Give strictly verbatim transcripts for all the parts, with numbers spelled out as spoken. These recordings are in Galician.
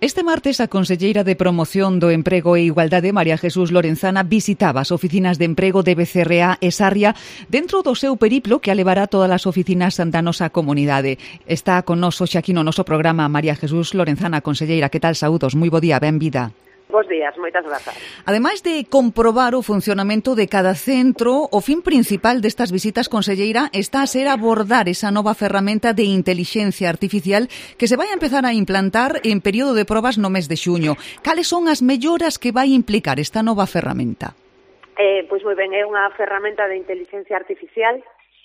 Este martes a conselleira de Promoción do Emprego e Igualdade, María Jesús Lorenzana, visitaba as oficinas de emprego de Becerreá e Sarria dentro do seu periplo que a levará todas as oficinas da nosa comunidade. Está con nos hoxe aquí no noso programa María Jesús Lorenzana, conselleira. Que tal? Saúdos, moi bo día, benvida. Bos días, moitas grazas. Ademais de comprobar o funcionamento de cada centro, o fin principal destas visitas, conselleira, está a ser abordar esa nova ferramenta de intelixencia artificial que se vai a empezar a implantar en período de probas no mes de xuño. Cales son as melloras que vai implicar esta nova ferramenta? Eh, pois moi ben, é unha ferramenta de intelixencia artificial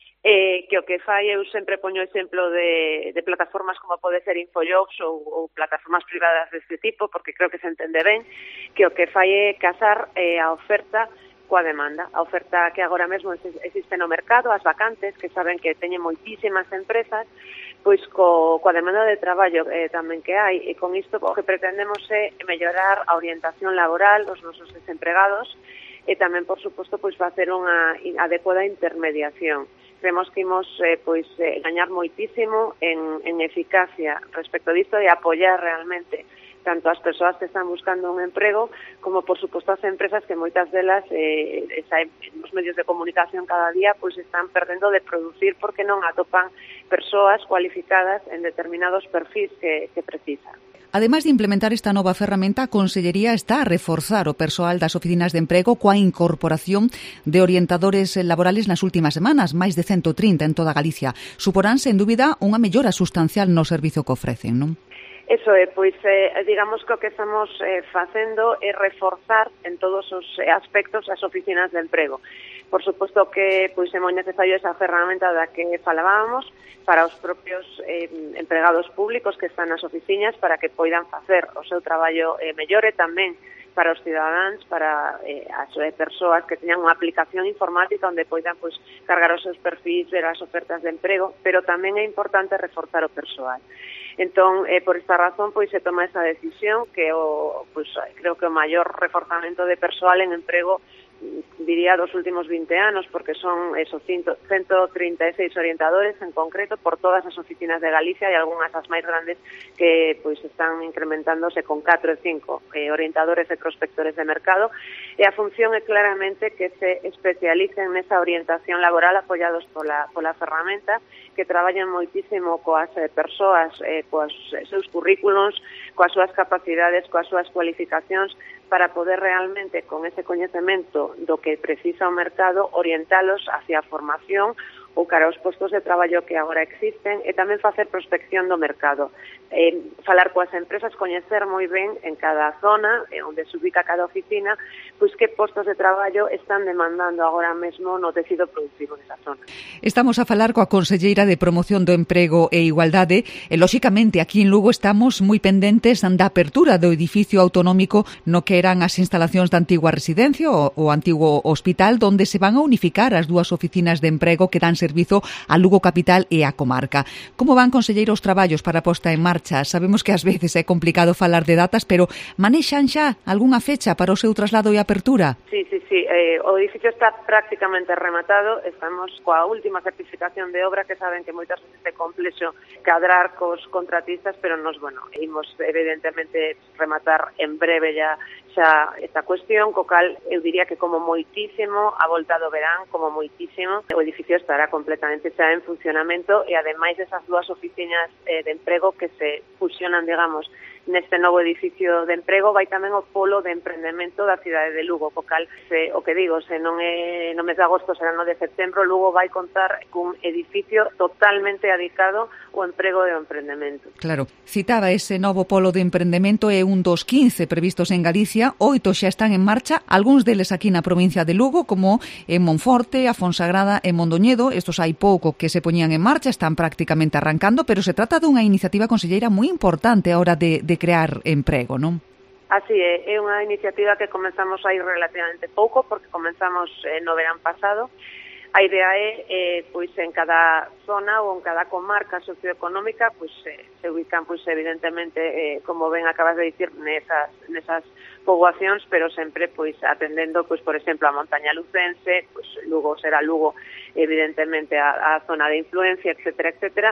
Eh, que o que fai, eu sempre poño exemplo de, de plataformas como pode ser Infojobs ou, ou plataformas privadas deste tipo, porque creo que se entende ben, que o que fai é casar eh, a oferta coa demanda. A oferta que agora mesmo existe no mercado, as vacantes, que saben que teñen moitísimas empresas, pois co, coa demanda de traballo eh, tamén que hai, e con isto o que pretendemos é mellorar a orientación laboral dos nosos desempregados e tamén, por suposto, pois facer unha adecuada intermediación. Creemos que imos eh, pois, eh, gañar moitísimo en, en eficacia respecto disto e apoiar realmente tanto as persoas que están buscando un emprego como, por suposto, as empresas que moitas delas eh, esa, nos medios de comunicación cada día pois están perdendo de producir porque non atopan persoas cualificadas en determinados perfis que, que precisan. Ademais de implementar esta nova ferramenta, a Consellería está a reforzar o persoal das oficinas de emprego coa incorporación de orientadores laborales nas últimas semanas, máis de ciento trinta en toda Galicia. Suporán, sen dúbida, unha mellora sustancial no servizo que ofrecen, non? Eso é, pois, eh, digamos que o que estamos eh, facendo é reforzar en todos os aspectos as oficinas de emprego. Por suposto que pois, é moi necesario esa ferramenta da que falábamos para os propios eh, empregados públicos que están nas oficinas para que poidan facer o seu traballo eh, mellor e tamén para os cidadáns, para eh, as eh, persoas que teñan unha aplicación informática onde poidan pois, cargar os seus perfis, ver as ofertas de emprego, pero tamén é importante reforzar o persoal. Entón, eh, por esta razón, pois se toma esa decisión que o, pois, creo que o maior reforzamento de persoal en emprego diría dos últimos vinte anos, porque son eso, ciento trinta e seis orientadores en concreto por todas as oficinas de Galicia e algunhas as máis grandes que pois están incrementándose con catro e cinco eh, orientadores e prospectores de mercado, e a función é claramente que se especialicen nesa orientación laboral apoiados pola, pola ferramenta, que traballan moitísimo coas eh, persoas, eh, coas eh, seus currículums, coas súas capacidades, coas súas cualificacións, para poder realmente, con ese coñecemento do que precisa o mercado, orientalos hacia a formación ou cara aos postos de traballo que agora existen e tamén facer prospección do mercado. Eh, falar coas empresas, coñecer moi ben en cada zona, eh, onde se ubica cada oficina, pois que postos de traballo están demandando agora mesmo no tecido productivo desa zona. Estamos a falar coa conselleira de Promoción do Emprego e Igualdade e, lóxicamente, aquí en Lugo estamos moi pendentes da apertura do edificio autonómico no que eran as instalacións da antigua residencia ou o antigo hospital, donde se van a unificar as dúas oficinas de emprego que dan servizo a Lugo capital e a comarca. Como van, conselleira, os traballos para a posta en marcha? Sabemos que ás veces é complicado falar de datas, pero manexan xa algunha fecha para o seu traslado e apertura? Sí, sí, sí. Eh, o edificio está prácticamente rematado. Estamos coa última certificación de obra, que saben que moitas veces é complexo cadrar cos contratistas, pero nos, bueno, imos evidentemente rematar en breve ya xa esta cuestión, co cal eu diría que como moitísimo a volta do verán, como moitísimo, o edificio estará completamente xa en funcionamento e ademais esas dúas oficinas eh, de emprego que se fusionan, digamos, neste novo edificio de emprego, vai tamén o polo de emprendemento da cidade de Lugo, co cal, se, o que digo, se non é no mes de agosto, será no de setembro, Lugo vai contar cun edificio totalmente dedicado ao emprego e ao emprendemento. Claro, citaba ese novo polo de emprendemento, é un dos quince previstos en Galicia, oito xa están en marcha, algúns deles aquí na provincia de Lugo, como en Monforte, a Fonsagrada e Mondoñedo. Estos hai pouco que se poñían en marcha, están prácticamente arrancando, pero se trata dunha iniciativa, conselleira, moi importante a hora de, de crear emprego, non? Así é, é unha iniciativa que comenzamos aí relativamente pouco, porque comenzamos eh, no verán pasado. A idea é, eh, pois, en cada zona ou en cada comarca socioeconómica, pois, eh, se ubican, pois, evidentemente, eh, como ben acabas de dicir, nesas, nesas poboacións, pero sempre, pois, atendendo, pois, por exemplo, a montaña lucense, pois, Lugo será Lugo, evidentemente, a, a zona de influencia, etcétera, etcétera,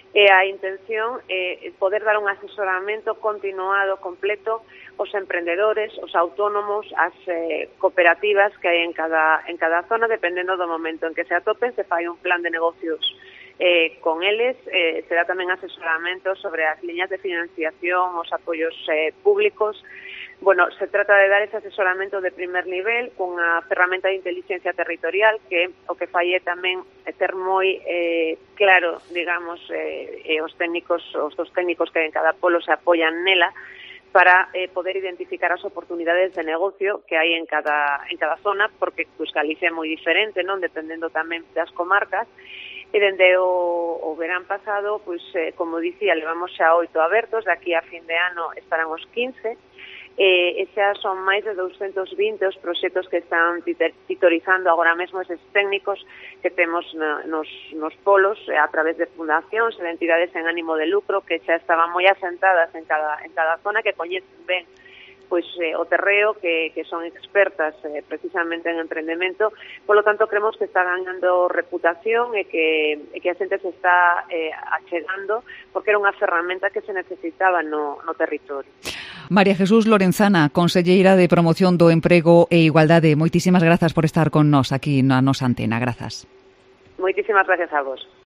E a intención é poder dar un asesoramento continuado, completo, aos emprendedores, aos autónomos, ás eh, cooperativas que hai en cada, en cada zona, dependendo do momento en que se atopen, se fai un plan de negocios eh, con eles, eh, se dá tamén asesoramento sobre as liñas de financiación, os apoios eh, públicos. Bueno, se trata de dar ese asesoramento de primer nivel cunha ferramenta de inteligencia territorial que o que fai é tamén é ter moi eh, claro, digamos, eh, eh, os técnicos, os dos técnicos que en cada polo se apoian nela para eh, poder identificar as oportunidades de negocio que hai en cada en cada zona, porque pues, Galicia é moi diferente, non, dependendo tamén das comarcas. E dende o, o verán pasado, pois, eh, como dicía, levamos xa oito abertos, de aquí a fin de ano estarán os quince, e, e xa son máis de doscientos vinte os proxectos que están titorizando agora mesmo eses técnicos que temos na, nos, nos polos eh, a través de fundacións e de entidades en ánimo de lucro que xa estaban moi asentadas en cada, en cada zona, que coñecen ben pois eh, o terreo, que, que son expertas eh, precisamente en emprendemento. Por lo tanto, creemos que está ganando reputación e que, e que a xente se está eh, achegando, porque era unha ferramenta que se necesitaba no, no territorio. María Jesús Lorenzana, conselleira de Promoción do Emprego e Igualdade, moitísimas grazas por estar con nós aquí na nosa antena. Grazas. Moitísimas gracias a vos.